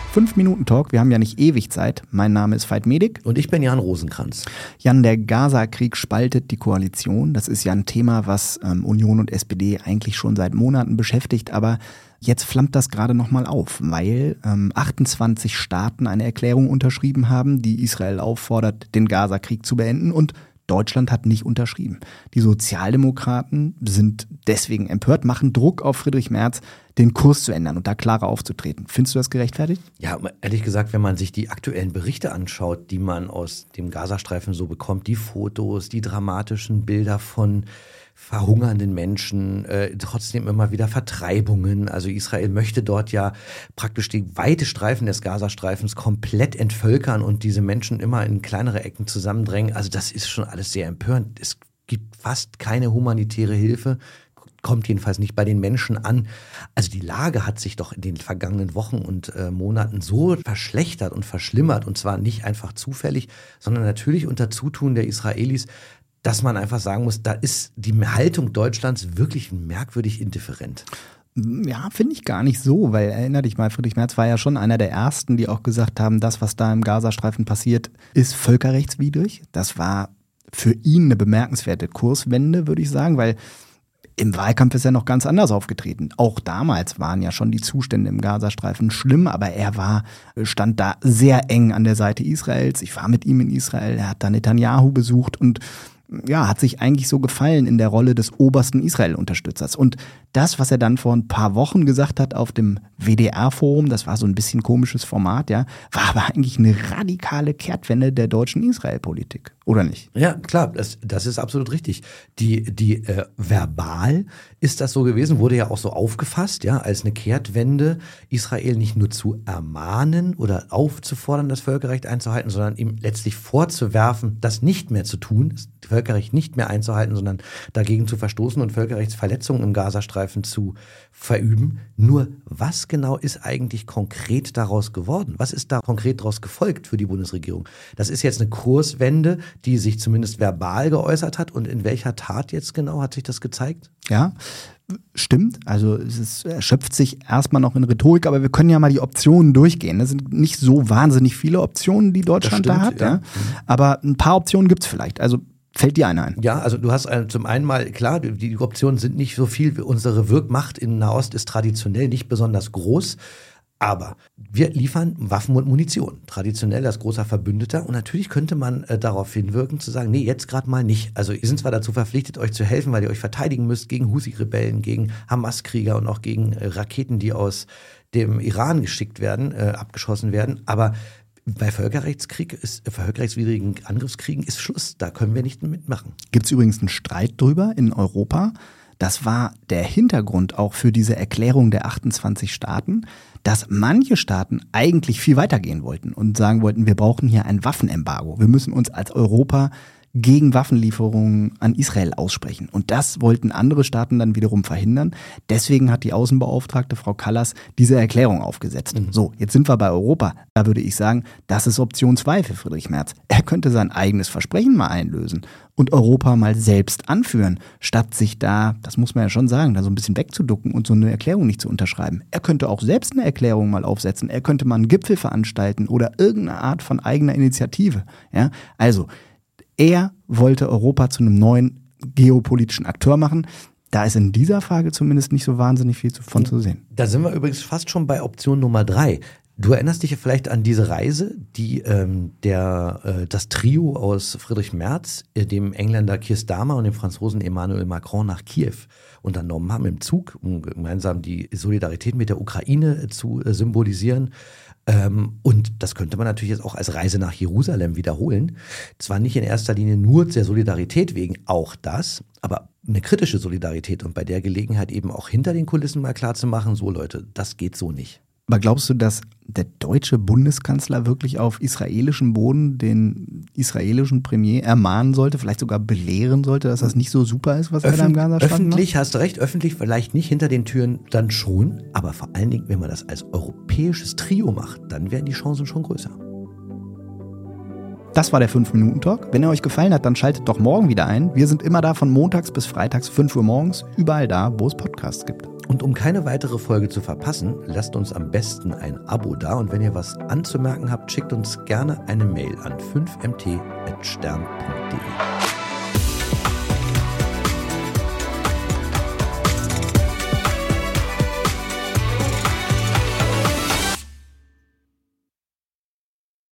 5-Minuten-Talk, wir haben ja nicht ewig Zeit. Mein Name ist Veit Medik. Und ich bin Jan Rosenkranz. Jan, der Gaza-Krieg spaltet die Koalition. Das ist ja ein Thema, was Union und SPD eigentlich schon seit Monaten beschäftigt. Aber jetzt flammt das gerade nochmal auf, weil 28 Staaten eine Erklärung unterschrieben haben, die Israel auffordert, den Gaza-Krieg zu beenden. Und Deutschland hat nicht unterschrieben. Die Sozialdemokraten sind deswegen empört, machen Druck auf Friedrich Merz, den Kurs zu ändern und da klarer aufzutreten. Findest du das gerechtfertigt? Ja, ehrlich gesagt, wenn man sich die aktuellen Berichte anschaut, die man aus dem Gazastreifen so bekommt, die Fotos, die dramatischen Bilder von verhungernden Menschen, trotzdem immer wieder Vertreibungen. Also Israel möchte dort ja praktisch die weite Streifen des Gazastreifens komplett entvölkern und diese Menschen immer in kleinere Ecken zusammendrängen. Also das ist schon alles sehr empörend. Es gibt fast keine humanitäre Hilfe, kommt jedenfalls nicht bei den Menschen an. Also die Lage hat sich doch in den vergangenen Wochen und Monaten so verschlechtert und verschlimmert, und zwar nicht einfach zufällig, sondern natürlich unter Zutun der Israelis, dass man einfach sagen muss, da ist die Haltung Deutschlands wirklich merkwürdig indifferent. Ja, finde ich gar nicht so, weil erinner dich mal, Friedrich Merz war ja schon einer der Ersten, die auch gesagt haben, das, was da im Gazastreifen passiert, ist völkerrechtswidrig. Das war für ihn eine bemerkenswerte Kurswende, würde ich sagen, weil im Wahlkampf ist er noch ganz anders aufgetreten. Auch damals waren ja schon die Zustände im Gazastreifen schlimm, aber er stand da sehr eng an der Seite Israels. Ich war mit ihm in Israel, er hat da Netanyahu besucht und ja, hat sich eigentlich so gefallen in der Rolle des obersten Israel-Unterstützers. Und das, was er dann vor ein paar Wochen gesagt hat auf dem WDR-Forum, das war so ein bisschen komisches Format, ja, war aber eigentlich eine radikale Kehrtwende der deutschen Israel-Politik, oder nicht? Ja, klar, das ist absolut richtig. Die verbal ist das so gewesen, wurde ja auch so aufgefasst, ja, als eine Kehrtwende, Israel nicht nur zu ermahnen oder aufzufordern, das Völkerrecht einzuhalten, sondern ihm letztlich vorzuwerfen, das nicht mehr zu tun, das Völkerrecht nicht mehr einzuhalten, sondern dagegen zu verstoßen und Völkerrechtsverletzungen im Gazastreifen zu verüben. Nur was genau ist eigentlich konkret daraus geworden? Was ist da konkret daraus gefolgt für die Bundesregierung? Das ist jetzt eine Kurswende, die sich zumindest verbal geäußert hat. Und in welcher Tat jetzt genau hat sich das gezeigt? Ja, stimmt. Also es erschöpft sich erstmal noch in Rhetorik, aber wir können ja mal die Optionen durchgehen. Das sind nicht so wahnsinnig viele Optionen, die Deutschland da hat. Ja. Aber ein paar Optionen gibt's vielleicht. Also fällt dir eine ein? Ja, also du hast zum einen mal, klar, die Optionen sind nicht so viel. Unsere Wirkmacht in Nahost ist traditionell nicht besonders groß. Aber wir liefern Waffen und Munition, traditionell als großer Verbündeter. Und natürlich könnte man darauf hinwirken, zu sagen, nee, jetzt gerade mal nicht. Also ihr sind zwar dazu verpflichtet, euch zu helfen, weil ihr euch verteidigen müsst gegen Houthi-Rebellen, gegen Hamas-Krieger und auch gegen Raketen, die aus dem Iran geschickt werden, abgeschossen werden. Aber bei völkerrechtswidrigen Angriffskriegen ist Schluss. Da können wir nicht mitmachen. Gibt es übrigens einen Streit drüber in Europa? Das war der Hintergrund auch für diese Erklärung der 28 Staaten, dass manche Staaten eigentlich viel weiter gehen wollten und sagen wollten, wir brauchen hier ein Waffenembargo. Wir müssen uns als Europa gegen Waffenlieferungen an Israel aussprechen. Und das wollten andere Staaten dann wiederum verhindern. Deswegen hat die Außenbeauftragte Frau Kallas diese Erklärung aufgesetzt. So, jetzt sind wir bei Europa. Da würde ich sagen, das ist Option 2 für Friedrich Merz. Er könnte sein eigenes Versprechen mal einlösen und Europa mal selbst anführen, statt sich da, das muss man ja schon sagen, da so ein bisschen wegzuducken und so eine Erklärung nicht zu unterschreiben. Er könnte auch selbst eine Erklärung mal aufsetzen. Er könnte mal einen Gipfel veranstalten oder irgendeine Art von eigener Initiative. Ja, also er wollte Europa zu einem neuen geopolitischen Akteur machen. Da ist in dieser Frage zumindest nicht so wahnsinnig viel von zu sehen. Da sind wir übrigens fast schon bei Option Nummer 3. Du erinnerst dich ja vielleicht an diese Reise, die das Trio aus Friedrich Merz, dem Engländer Keir Starmer und dem Franzosen Emmanuel Macron nach Kiew unternommen haben im Zug, um gemeinsam die Solidarität mit der Ukraine zu symbolisieren. Und das könnte man natürlich jetzt auch als Reise nach Jerusalem wiederholen. Zwar nicht in erster Linie nur der Solidarität wegen, auch das, aber eine kritische Solidarität und bei der Gelegenheit eben auch hinter den Kulissen mal klar zu machen, so Leute, das geht so nicht. Aber glaubst du, dass der deutsche Bundeskanzler wirklich auf israelischem Boden den israelischen Premier ermahnen sollte, vielleicht sogar belehren sollte, dass das nicht so super ist, was er da im Gazastreifen macht? Öffentlich, hast du recht, öffentlich vielleicht nicht, hinter den Türen dann schon, aber vor allen Dingen, wenn man das als europäisches Trio macht, dann wären die Chancen schon größer. Das war der 5-Minuten-Talk. Wenn er euch gefallen hat, dann schaltet doch morgen wieder ein. Wir sind immer da von montags bis freitags 5 Uhr morgens, überall da, wo es Podcasts gibt. Und um keine weitere Folge zu verpassen, lasst uns am besten ein Abo da. Und wenn ihr was anzumerken habt, schickt uns gerne eine Mail an 5mt@stern.de.